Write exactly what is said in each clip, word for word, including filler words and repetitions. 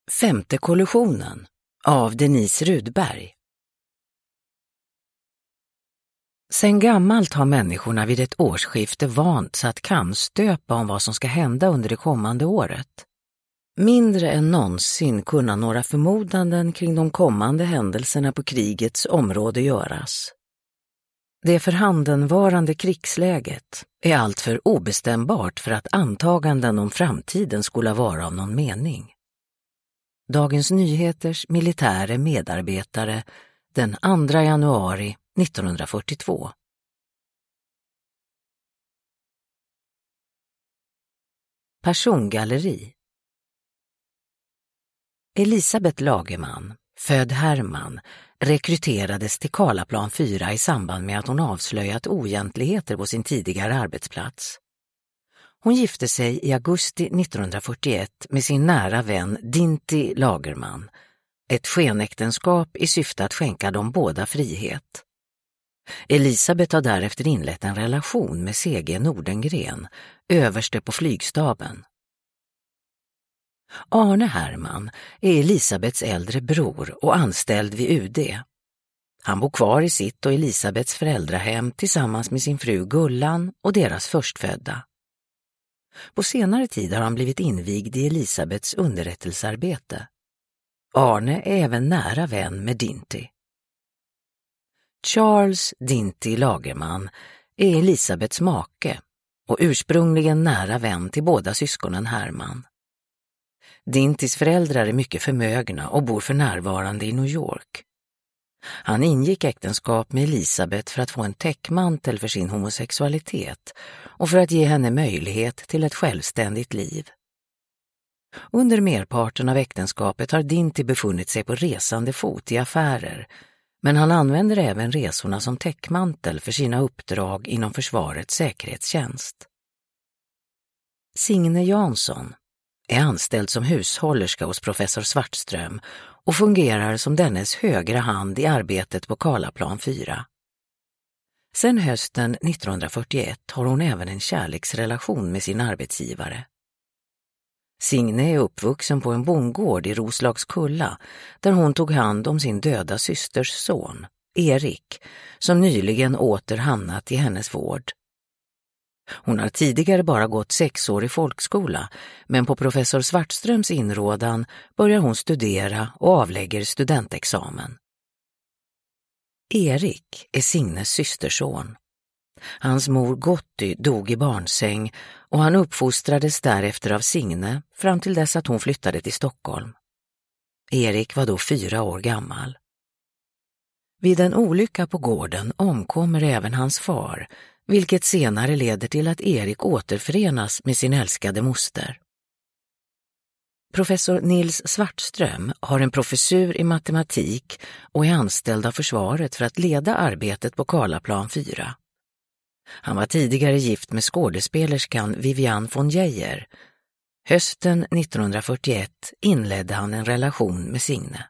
Femte kollisionen av Denise Rudberg. Sen gammalt har människorna vid ett årsskifte vant sig att kannstöpa om vad som ska hända under det kommande året. Mindre än någonsin kunna några förmodanden kring de kommande händelserna på krigets område göras. Det förhandenvarande krigsläget är alltför obestämbart för att antaganden om framtiden skulle vara av någon mening. Dagens Nyheters militäre medarbetare den andra januari nittonhundrafyrtiotvå. Persongalleri. Elisabeth Lagerman, född Herman, rekryterades till Karlaplan fyra i samband med att hon avslöjat oegentligheter på sin tidigare arbetsplats. Hon gifte sig i augusti nittonhundrafyrtioett med sin nära vän Dinty Lagerman, ett skenäktenskap i syfte att skänka dem båda frihet. Elisabeth har därefter inlett en relation med C G Nordengren, överste på flygstaben. Arne Herman är Elisabeths äldre bror och anställd vid U D. Han bor kvar i sitt och Elisabeths föräldrahem tillsammans med sin fru Gullan och deras förstfödda. På senare tid har han blivit invigd i Elisabeths underrättelsearbete. Arne är även nära vän med Dinty. Charles Dinty Lagerman är Elisabeths make och ursprungligen nära vän till båda syskonen Herman. Dintys föräldrar är mycket förmögna och bor för närvarande i New York. Han ingick äktenskap med Elisabeth för att få en täckmantel för sin homosexualitet och för att ge henne möjlighet till ett självständigt liv. Under merparten av äktenskapet har Dinty befunnit sig på resande fot i affärer, men han använder även resorna som täckmantel för sina uppdrag inom försvarets säkerhetstjänst. Signe Jansson är anställd som hushållerska hos professor Svartström och fungerar som dennes högra hand i arbetet på Karlaplan fyra. Sen hösten nittonhundrafyrtioett har hon även en kärleksrelation med sin arbetsgivare. Signe är uppvuxen på en bondgård i Roslagskulla där hon tog hand om sin döda systers son, Erik, som nyligen åter hamnat i hennes vård. Hon har tidigare bara gått sex år i folkskola, men på professor Svartströms inrådan börjar hon studera och avlägger studentexamen. Erik är Signes systerson. Hans mor Gotty dog i barnsäng och han uppfostrades därefter av Signe fram till dess att hon flyttade till Stockholm. Erik var då fyra år gammal. Vid en olycka på gården omkommer även hans far, vilket senare leder till att Erik återförenas med sin älskade moster. Professor Nils Svartström har en professur i matematik och är anställd av försvaret för att leda arbetet på Karlaplan fyra. Han var tidigare gift med skådespelerskan Vivian von Geijer. Hösten nittonhundrafyrtioett inledde han en relation med Signe.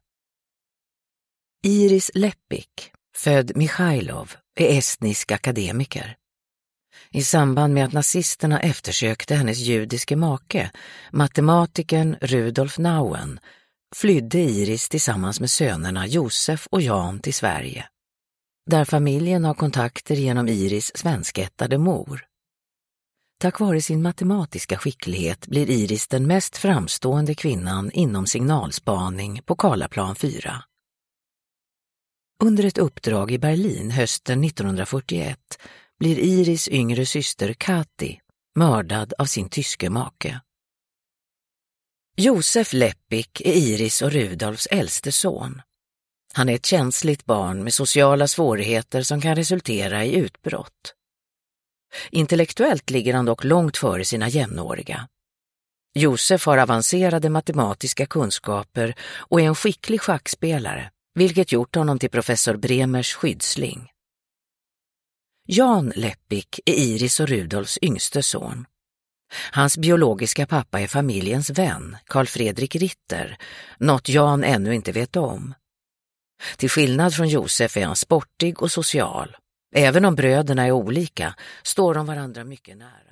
Iris Leppik, född Mikhailov, är estnisk akademiker. I samband med att nazisterna eftersökte hennes judiske make, matematikern Rudolf Nauen, flydde Iris tillsammans med sönerna Josef och Jan till Sverige, där familjen har kontakter genom Iris svenskättade mor. Tack vare sin matematiska skicklighet blir Iris den mest framstående kvinnan inom signalspaning på Karlaplan fyra. Under ett uppdrag i Berlin hösten nittonhundrafyrtioett blir Iris yngre syster Kati mördad av sin tyske make. Josef Leppik är Iris och Rudolfs äldste son. Han är ett känsligt barn med sociala svårigheter som kan resultera i utbrott. Intellektuellt ligger han dock långt före sina jämnåriga. Josef har avancerade matematiska kunskaper och är en skicklig schackspelare, vilket gjort honom till professor Bremers skyddsling. Jan Leppik är Iris och Rudolfs yngste son. Hans biologiska pappa är familjens vän, Carl Fredrik Ritter, något Jan ännu inte vet om. Till skillnad från Josef är han sportig och social. Även om bröderna är olika står de varandra mycket nära.